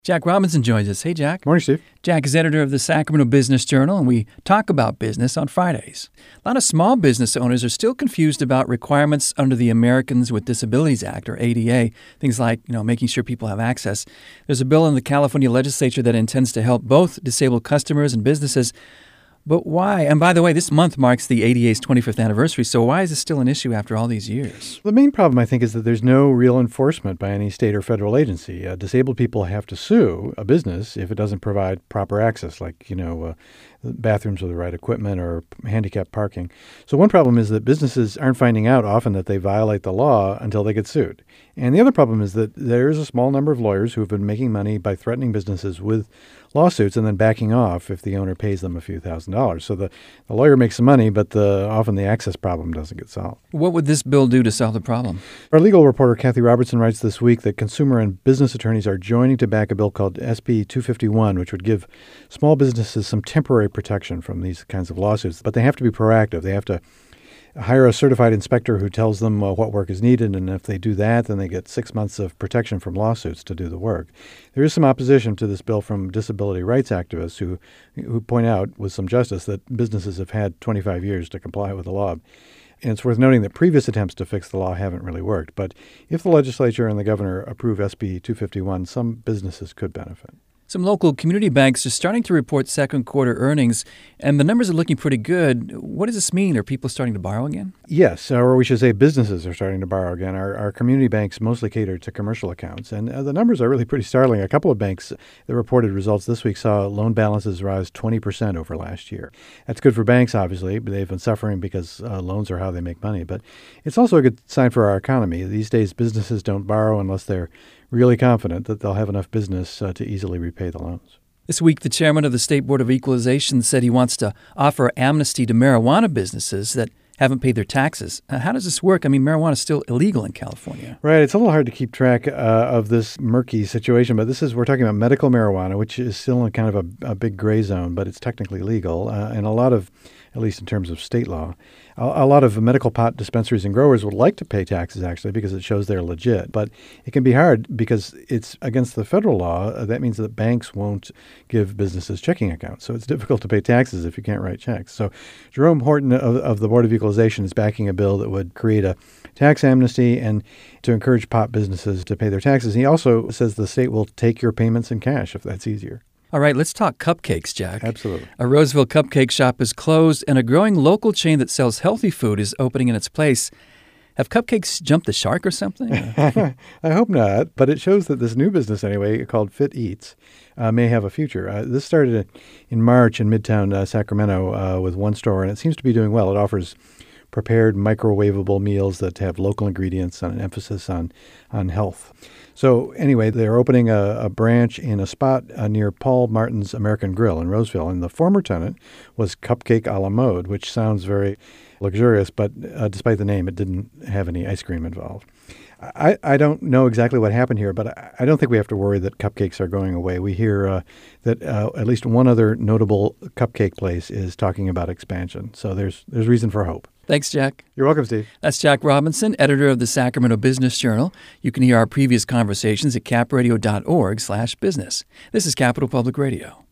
Jack Robinson joins us. Hey, Jack. Morning, Steve. Jack is editor of the Sacramento Business Journal, and we talk about business on Fridays. A lot of small business owners are still confused about requirements under the Americans with Disabilities Act, or ADA, things like, making sure people have access. There's a bill in the California legislature that intends to help both disabled customers and businesses. But why? And by the way, this month marks the ADA's 25th anniversary, so why is this still an issue after all these years? The main problem, I think, is that there's no real enforcement by any state or federal agency. Disabled people have to sue a business if it doesn't provide proper access, like, bathrooms with the right equipment or handicapped parking. So one problem is that businesses aren't finding out often that they violate the law until they get sued. And the other problem is that there is a small number of lawyers who have been making money by threatening businesses with lawsuits and then backing off if the owner pays them a few $1,000s. So the lawyer makes some money, but often the access problem doesn't get solved. What would this bill do to solve the problem? Our legal reporter, Kathy Robertson, writes this week that consumer and business attorneys are joining to back a bill called SB 251, which would give small businesses some temporary protection from these kinds of lawsuits. But they have to be proactive. They have to hire a certified inspector who tells them what work is needed, and if they do that, then they get 6 months of protection from lawsuits to do the work. There is some opposition to this bill from disability rights activists who point out, with some justice, that businesses have had 25 years to comply with the law. And it's worth noting that previous attempts to fix the law haven't really worked. But if the legislature and the governor approve SB 251, some businesses could benefit. Some local community banks are starting to report second quarter earnings, and the numbers are looking pretty good. What does this mean? Are people starting to borrow again? Yes, or we should say businesses are starting to borrow again. Our community banks mostly cater to commercial accounts, and the numbers are really pretty startling. A couple of banks that reported results this week saw loan balances rise 20% over last year. That's good for banks, obviously, but they've been suffering because loans are how they make money. But it's also a good sign for our economy. These days, businesses don't borrow unless they're really confident that they'll have enough business to easily repay the loans. This week, the chairman of the State Board of Equalization said he wants to offer amnesty to marijuana businesses that haven't paid their taxes. How does this work? I mean, marijuana is still illegal in California. Right. It's a little hard to keep track of this murky situation, but we're talking about medical marijuana, which is still in kind of a big gray zone, but it's technically legal. And a lot of, at least in terms of state law, a lot of medical pot dispensaries and growers would like to pay taxes, actually, because it shows they're legit. But it can be hard because it's against the federal law. That means that banks won't give businesses checking accounts. So it's difficult to pay taxes if you can't write checks. So Jerome Horton of the Board of Equalization is backing a bill that would create a tax amnesty and to encourage pot businesses to pay their taxes. He also says the state will take your payments in cash if that's easier. All right, let's talk cupcakes, Jack. Absolutely. A Roseville cupcake shop is closed, and a growing local chain that sells healthy food is opening in its place. Have cupcakes jumped the shark or something? I hope not, but it shows that this new business, anyway, called Fit Eats, may have a future. This started in March in Midtown Sacramento with one store, and it seems to be doing well. It offers prepared microwavable meals that have local ingredients and an emphasis on health. So anyway, they're opening a branch in a spot near Paul Martin's American Grill in Roseville. And the former tenant was Cupcake a la Mode, which sounds very luxurious, but despite the name, it didn't have any ice cream involved. I don't know exactly what happened here, but I don't think we have to worry that cupcakes are going away. We hear that at least one other notable cupcake place is talking about expansion. So there's reason for hope. Thanks, Jack. You're welcome, Steve. That's Jack Robinson, editor of the Sacramento Business Journal. You can hear our previous conversations at capradio.org/business. This is Capital Public Radio.